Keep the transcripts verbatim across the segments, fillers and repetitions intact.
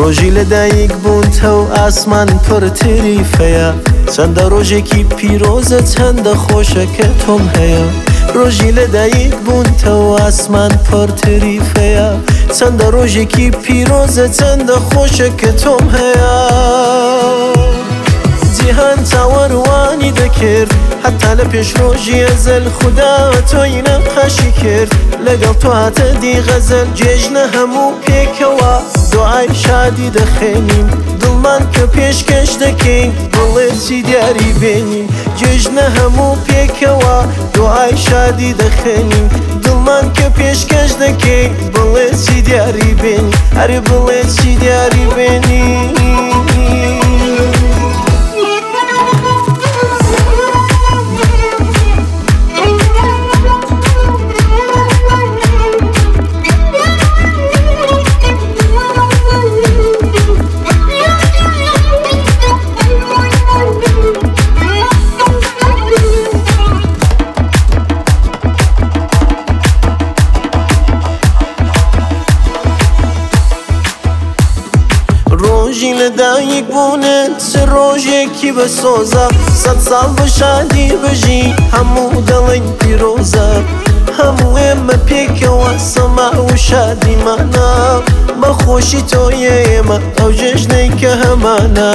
ڕۆژی لەدایک بوونتەو ئاسمان پڕ تریفەیە، چەندە ڕۆژێکی پیرۆزە چەندە خۆشەکە تۆم هەیە. ڕۆژی لەدایک بوونتەو ئاسمان پڕ تریفەیە، چەندە ڕۆژێکی پیرۆزە چەندە خۆشەکە تۆم هەیە. جیهان چاوەڕوانی دەکرد حتا لە پێش ڕۆژی ئەزەل، خوددا تۆی نەقەشی کرد لەگەڵ تۆ هاتە دی غەزەل. جێژنە هەموو پێکەوە دوعای شادی دەخێنین، دڵمان کە پێشکەش دەکەین بڵێ چی دیاری بێنین. جێژنە هەموو پێکەوە دوعای شادی دەخێنین، دڵمان کە پێشکەش دەکەین بڵێ چی دیاری بێنین. هەرێ بڵێ چی دیاری بێنین. ڕۆژی لەدایک بوونت چ ڕۆژێکی بەسۆزە، سەد ساڵ بە شادی بژی هەموو دەڵێن پیرۆزە. هەموو ئێمە پێکەوە سەما و شادیمانە، بەخۆشی تۆیە ئێمە ئەو جێژنەی کە هەمانە.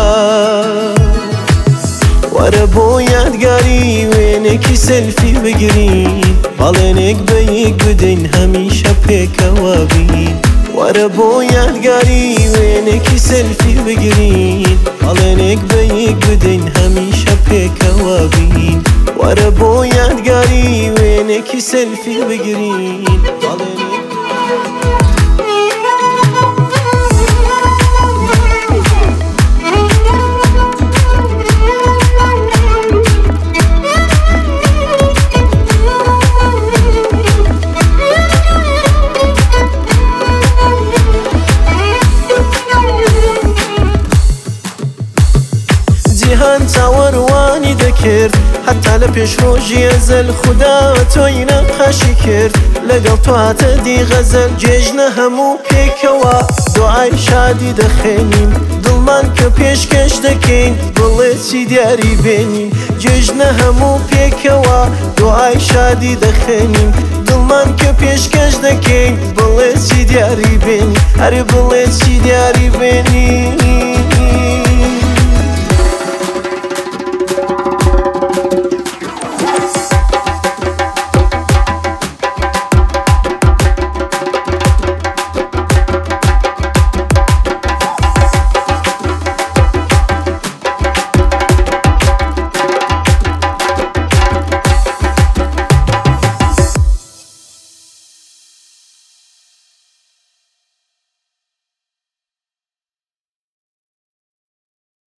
وەرە بۆ یادگاری وێنێکی سەلفی بگرین، باڵێنێک بە یەک بدەین هەمیشە پێکەوە بین. وەرە بۆ یادگاری وێنێکی سەلفی بگرین، باڵێنێک بە یەک بدەین هەمیشە پێکەوە بین. وەرە بۆ یادگاری وێنێکی سەلفی بگرین، باڵێنێک جیهان چاوەڕوانی دەکرد حتا لە پێش ڕۆژی ئەزەل، خوددا تۆی نەقەشی کرد لەگەڵ تۆ هاتە دی غەزەل. جێژنە هەموو پێکەوە دوعای شادی دەخێنین، دڵمان کە پێشکەش دەکەین بڵێ چی دیاری بێنین. جێژنە هەموو پێکەوە دوعای شادی دەخێنین، دڵمان کە پێشکەش دەکەین بڵێ چی دیاری بێنین. هەرێ بڵێ چی دیاری بێنین.